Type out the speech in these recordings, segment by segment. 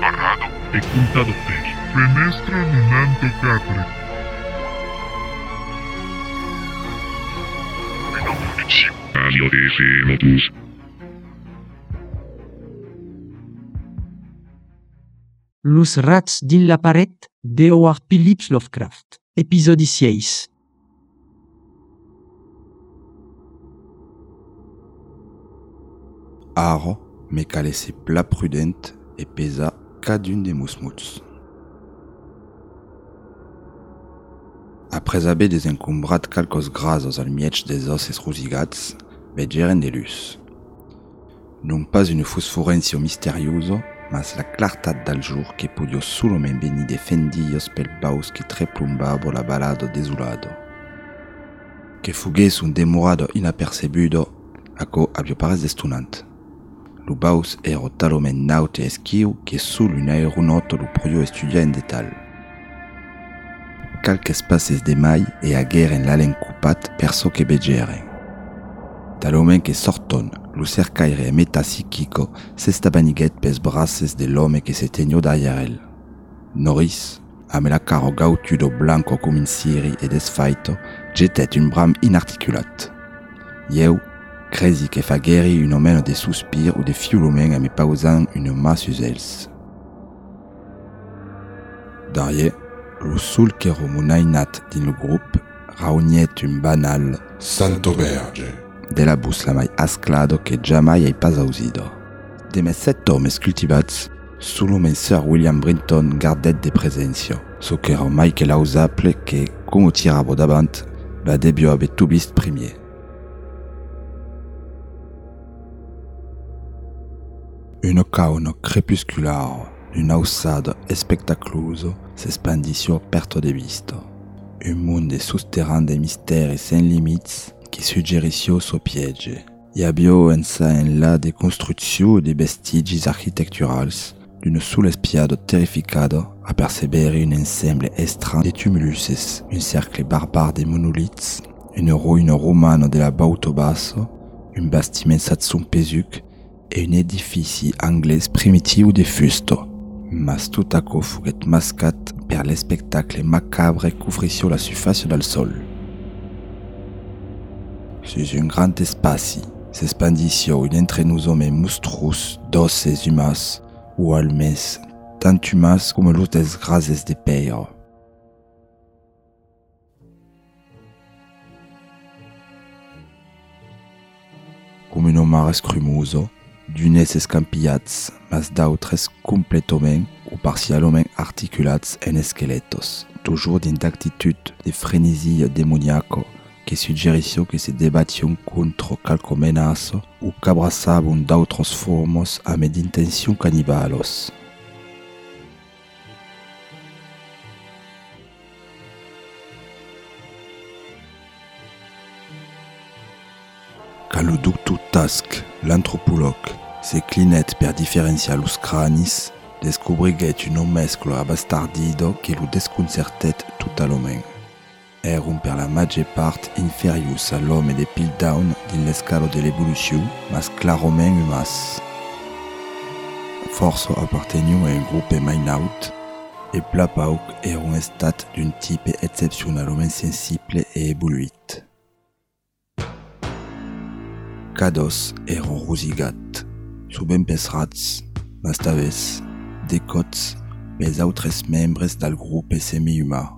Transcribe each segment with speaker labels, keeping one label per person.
Speaker 1: Arrado e contado per. Fenestra nonanto capre. Alio de Modus.
Speaker 2: Los rats din la paret de Howard Phillips Lovecraft. Episodi 6.
Speaker 3: Aro me calese pla prudent e pesa cadun de mousmouts. Après haver desencombrat calcos grasos al mietch des osses rosigats, vegeren de luz. Non pas une fosforencio misterioso, mas la clartat dal jour que podio solomen venir de fendillos pel paus que treplumbavo la balado desolado. Que fugues un demorado inapercebudo, aco abio pares destunant. Lo baus ero talomen naute esquiu que sul un aeronaut lo proio estudia en detal. Calques passes de mai e agueren l'alen coupat perso que vegeren. Talomen que sorton, lo cercaire e meta psiquico s'estabaniguet pes braces de l'homme que se tegnò derrière el. Norris, ame la caro gautudo blanco cum in siri e desfaito, jetet un bram inarticulat. Ieu, cresi que fagueri un omen de soupir ou de fiulomen ame pausan une ma sus els. Derrière, lo sul que romunainat din le groupe rauniet un banal
Speaker 1: Santo Verge
Speaker 3: de la bus la mai asclado que jamais ei pas ausido. De mes 7 hommes cultivats, solo men sir William Brinton gardet de presencio, so que era mai que lausaple que, como tiravo davant, va debio ave tubist premier. Une cauno crepuscular, un ausado espectacluso s'espandicio perto de visto. Un monde souterrain de mystères sans limites qui suggericio so piege. I abio en ça en là de constructions et de vestigis architecturals d'une soul-espiado terrificado a percebere un ensemble estrange de tumuluses, un cercle barbare de monolithes, une ruine romane de la bauto basso, un bastiment satsum pesuc et un édifici anglais primitiu de fusto. Mas tout à coup fuguet mascat per le spectacle macabre couvricio la surface del sol. Sus un grand espaci, s'espandicio un entrenusomen monstrus d'osses humas, ou almes, tant humas comme los des grases de peiro. Comme un omar escrumoso, d'unes escampillats, mas d'autres completomen ou partialomen articulats en esqueletos, toujours d'une actitude de frénésie démoniaco, que suggericio que se debattion contre calco menaço ou qu'abraçabon d'autres formos ame d'intention cannibalos. Quand le docteur Tusk, l'anthropologue, se clinet per differenciar los cranis, descobriguet un mesclo abastardido que lo desconcertet totalment. Erum per la maggior part inferius a l'homme de Piltdown din l'escalo de l'evolució, mas claroment humas. Força apparteniu a un grupe mainaut, e plapauc era un estat d'un type excepcionalment sensible e evoluït. Cados eran rosigat, suben pes rats, mas taves, decots, pes autres membres del grupe semi-huma.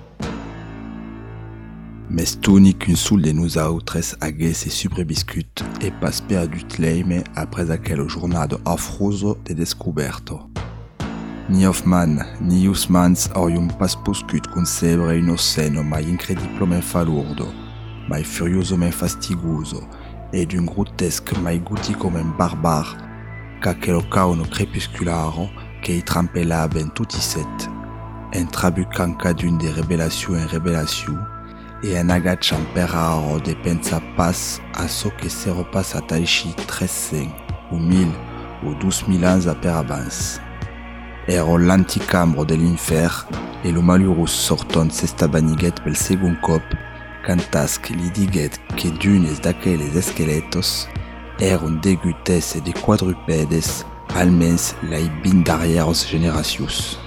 Speaker 3: Mes tunic un sul de nous autres haguesse subrebiscut e pas perdut leime après aquel jornado afroso de descoberto. Ni Hoffman, ni Usmans aurium pas poscut concebre un oceno mai incrediblement falurdo, mai furiosoment fastigoso, et d'un grotesque mai goticoment barbare qu'aquel cauno crepuscularo que y trampelava en tutisset, en trabucant cadune de revelació en revelació, et en agachant per raro de pensa pas a so que se repassa taichi 1300 ou 1000 ou 12.000 ans a per abans. Ero l'anticambro de l'infer e lo malurus sorton s'estabaniguet pel segon cop cantasc li diguet que d'unes d'aqueles esqueletos eron degutesse de quadrupedes almens lai bin darrieros generacius.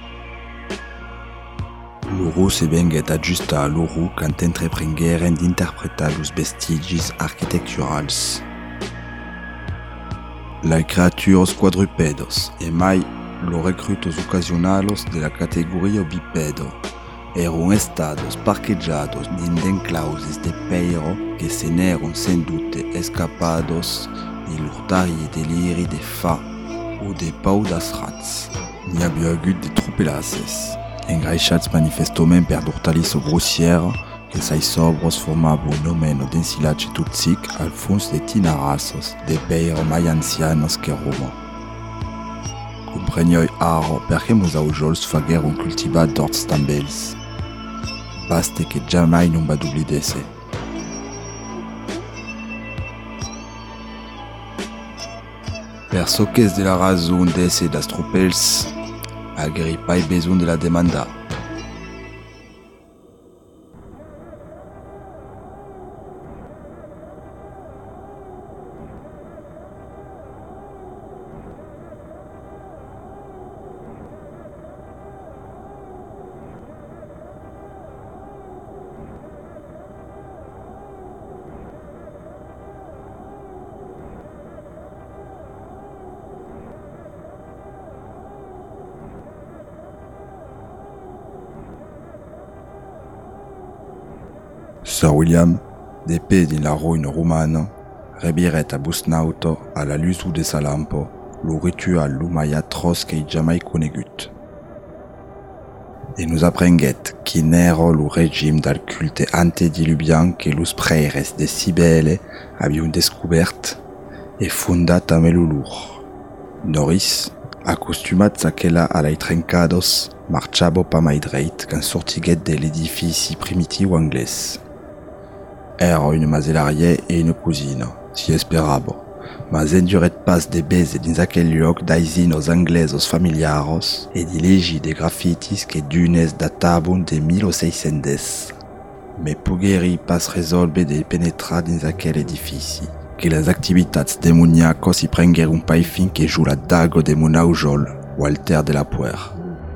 Speaker 3: Loro se venguet adjusta a loro quand entreprengueren d'interpretar los vestigis architecturals. Lai creaturos quadrupedos e mai los recrutos ocasionalos de la categoria bipedo eran estados parquejados d'enclauses de peiro que se n'eran sen dute escapados de l'urtari e deliri de fa o de pau das rats. N'hi havia hagut de tropelasses, engraixats manifestament per d'hortalisses grossières que sai sobros formaven un nomeno d'ensilatge tutzic al fons de tinarassos de peiro mai ancianos que Roma. Comprenioi aro perché musaujols fagueron cultivat d'horts tambels. Baste che jamais non va d'oblidesse. Per soques de la razón d'esse das tropels, agripai besoin de la demanda. Sir William, d'épée din la ruïne romana, rebiret a busnauto a la lusu de sa lampo, lo ritual lo mai atroce qu'ei jamais conegut. E nous apprenguet quin era lo regime dal culte antediluvian que los preires de Cibele avion descobert e fundat a Melulur. Norris, acostumats aquela a lai trencados, marchavo pa mai dreit quand sortiguet de l'edifici primitiu anglès. Era une mazelarie e une cousine, si esperabo, mas enduret pas de bese dins aquel lloc d'aizinos anglesos familiaros e di legi de graffitis que dunes databon de 1600. Me pogueri pas resolve de penetrar dins aquel edifici, que les activitats demoniacos y prengueron pai fin que jou la dago de Monaujol, Walter de la Puer.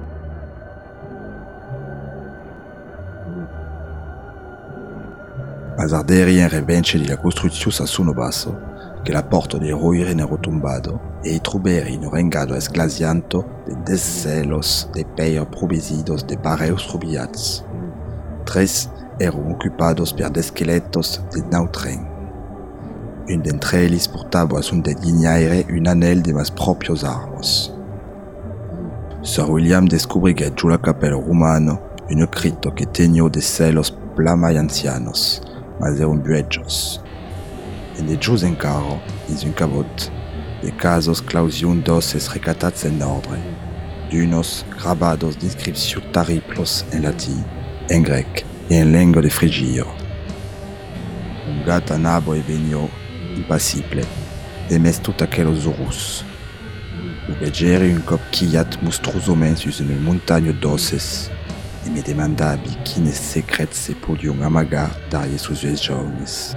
Speaker 3: Mas arderien revence di la constructius a suno basso, che la porta de roire ne rotombado, e i truberi no rengado esglasianto de descelos de peir provisidos de pareus rubiats. Tres eran ocupados per d'esqueletos de nautren. Un d'entre elis portava a sun de dignaire un anel de mas propios armos. Sir William descubriguet giù la capella romano un crito que tenio de celos plamai ancianos, mas eran bueggios. En de gius encaro, dins un cabot, de casos clausion d'osses recatats en ordre, d'unos grabados d'inscriptions tariplos en latin, en grec et en lengua de frigio. Un gat anabo e venio, impassible, demes tout aquelos orus. Lo veggere un cop quillat monstruosomen sus une montagne d'osses, e me demandabi quines secrets se podion amagar darie sus es jaunes.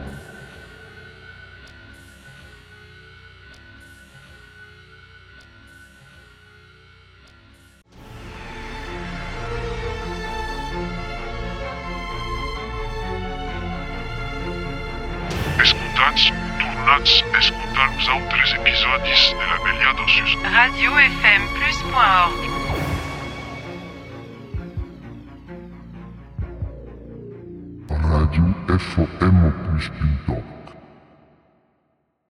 Speaker 1: Escutats, tornats a escoltar els altres episodis de la Beliada sus
Speaker 4: radiofmplus.org.
Speaker 1: Radio FM Plus Pinto.